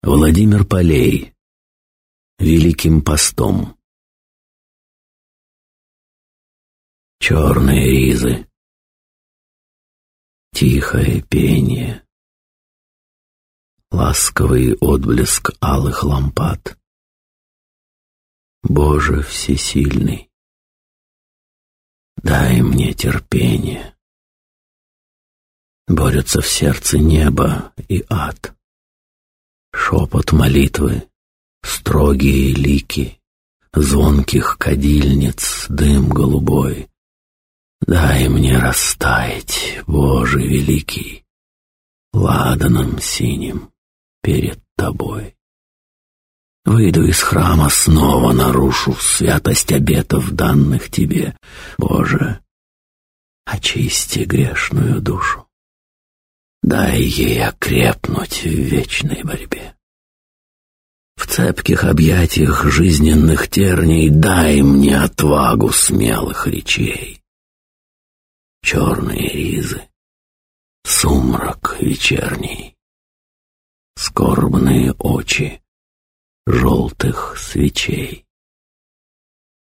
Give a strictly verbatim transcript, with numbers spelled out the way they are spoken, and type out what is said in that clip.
Владимир Полей. Великим постом. Черные ризы. Тихое пение. Ласковый отблеск алых лампад. Боже всесильный, дай мне терпение. Борются в сердце небо и ад. Шепот молитвы, строгие лики, звонких кадильниц дым голубой. Дай мне растаять, Боже великий, ладаном синим перед Тобой. Выйду из храма, снова нарушу святость обетов, данных Тебе, Боже. Очисти грешную душу, дай ей окрепнуть в вечной борьбе. В цепких объятиях жизненных терней дай мне отвагу смелых речей. Черные ризы, сумрак вечерний, скорбные очи желтых свечей.